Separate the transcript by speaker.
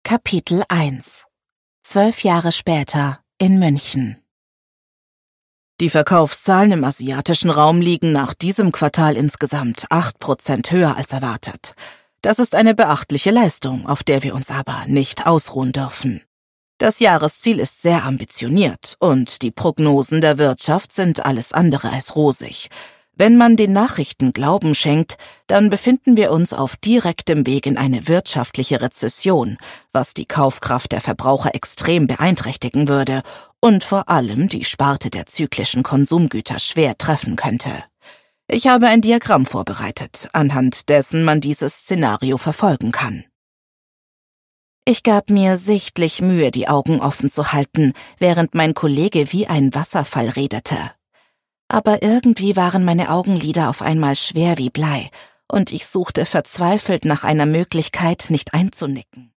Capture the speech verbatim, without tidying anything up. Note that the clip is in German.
Speaker 1: Kapitel eins. Zwölf Jahre später in München. Die Verkaufszahlen im asiatischen Raum liegen nach diesem Quartal insgesamt acht Prozent höher als erwartet. Das ist eine beachtliche Leistung, auf der wir uns aber nicht ausruhen dürfen. Das Jahresziel ist sehr ambitioniert und die Prognosen der Wirtschaft sind alles andere als rosig. Wenn man den Nachrichten Glauben schenkt, dann befinden wir uns auf direktem Weg in eine wirtschaftliche Rezession, was die Kaufkraft der Verbraucher extrem beeinträchtigen würde und vor allem die Sparte der zyklischen Konsumgüter schwer treffen könnte. Ich habe ein Diagramm vorbereitet, anhand dessen man dieses Szenario verfolgen kann. Ich gab mir sichtlich Mühe, die Augen offen zu halten, während mein Kollege wie ein Wasserfall redete. Aber irgendwie waren meine Augenlider auf einmal schwer wie Blei, und ich suchte verzweifelt nach einer Möglichkeit, nicht einzunicken.